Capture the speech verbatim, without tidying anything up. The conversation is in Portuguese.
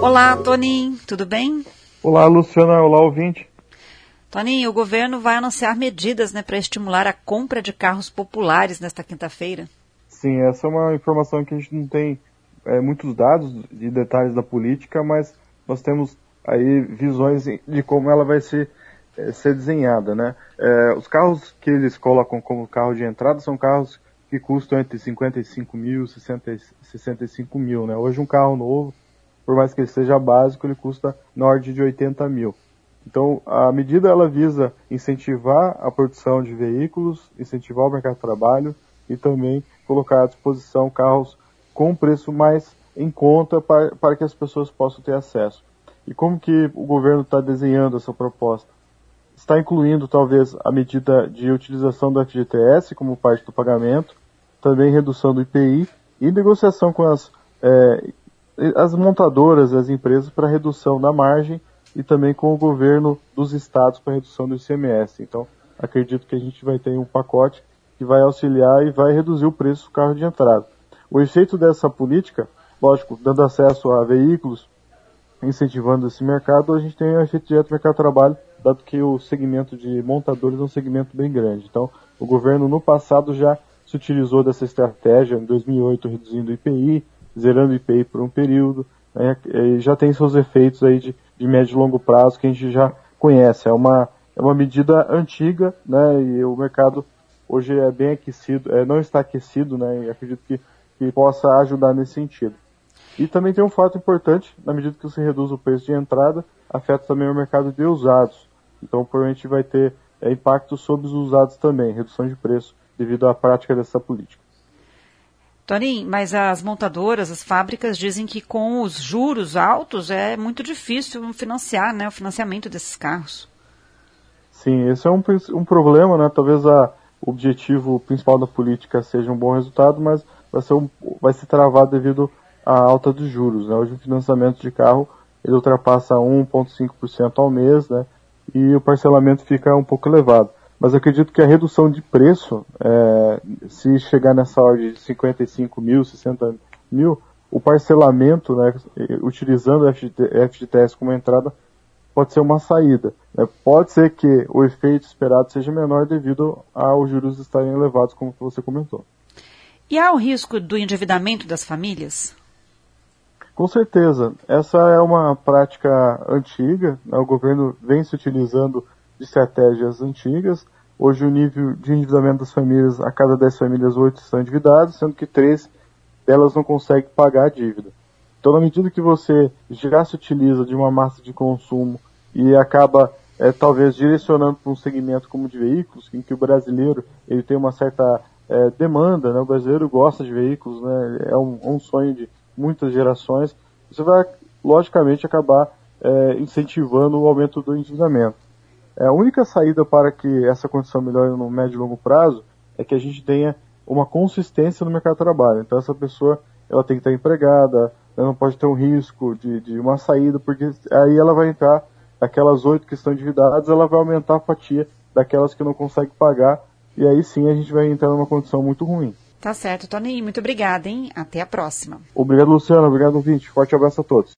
Olá, Toninho, tudo bem? Olá, Luciana, olá, ouvinte. Toninho, o governo vai anunciar medidas, né, para estimular a compra de carros populares nesta quinta-feira. Sim, essa é uma informação que a gente não tem é, muitos dados de detalhes da política, mas nós temos aí visões de como ela vai ser, é, ser desenhada, né? É, os carros que eles colocam como carro de entrada são carros que custam entre cinquenta e cinco mil e sessenta e cinco mil, né? Hoje um carro novo, por mais que ele seja básico, ele custa na ordem de oitenta mil. Então, a medida ela visa incentivar a produção de veículos, incentivar o mercado de trabalho e também colocar à disposição carros com preço mais em conta para, para que as pessoas possam ter acesso. E como que o governo está desenhando essa proposta? Está incluindo talvez a medida de utilização do F G T S como parte do pagamento, também redução do I P I e negociação com as, é, as montadoras e as empresas para redução da margem e também com o governo dos estados para redução do I C M S. Então, acredito que a gente vai ter um pacote que vai auxiliar e vai reduzir o preço do carro de entrada. O efeito dessa política, lógico, dando acesso a veículos, incentivando esse mercado, a gente tem um efeito direto no mercado de trabalho, dado que o segmento de montadores é um segmento bem grande. Então, o governo no passado já se utilizou dessa estratégia, em dois mil e oito reduzindo o I P I, zerando o I P I por um período, né, e já tem seus efeitos aí de, de médio e longo prazo que a gente já conhece. É uma, é uma medida antiga, né, e o mercado hoje é bem aquecido, é, não está aquecido, né, e acredito que, que possa ajudar nesse sentido. E também tem um fato importante, na medida que você reduz o preço de entrada, afeta também o mercado de usados. Então, provavelmente vai ter é, impacto sobre os usados também, redução de preço devido à prática dessa política. Toninho, mas as montadoras, as fábricas dizem que com os juros altos é muito difícil financiar, né, o financiamento desses carros. Sim, esse é um, um problema, né? Talvez a, o objetivo principal da política seja um bom resultado, mas vai ser, um, vai ser travado devido à alta dos juros, né? Hoje o financiamento de carro ele ultrapassa um vírgula cinco por cento ao mês, né? E o parcelamento fica um pouco elevado. Mas eu acredito que a redução de preço, é, se chegar nessa ordem de cinquenta e cinco mil, sessenta mil, o parcelamento, né, utilizando o F G T S como entrada, pode ser uma saída. Né? Pode ser que o efeito esperado seja menor devido aos juros estarem elevados, como você comentou. E há o risco do endividamento das famílias? Com certeza. Essa é uma prática antiga, né? O governo vem se utilizando de estratégias antigas. Hoje o nível de endividamento das famílias, a cada dez famílias, oito estão endividadas, sendo que três delas não conseguem pagar a dívida. Então, na medida que você já se utiliza de uma massa de consumo e acaba, é, talvez, direcionando para um segmento como de veículos, em que o brasileiro ele tem uma certa é, demanda, né? O brasileiro gosta de veículos, né? É um, um sonho de muitas gerações, você vai, logicamente, acabar é, incentivando o aumento do endividamento. A única saída para que essa condição melhore no médio e longo prazo é que a gente tenha uma consistência no mercado de trabalho. Então essa pessoa ela tem que estar empregada, ela não pode ter um risco de, de uma saída, porque aí ela vai entrar, aquelas oito que estão endividadas, ela vai aumentar a fatia daquelas que não conseguem pagar, e aí sim a gente vai entrar numa condição muito ruim. Tá certo, Toninho. Muito obrigada, hein? Até a próxima. Obrigado, Luciano. Obrigado, ouvinte. Forte abraço a todos.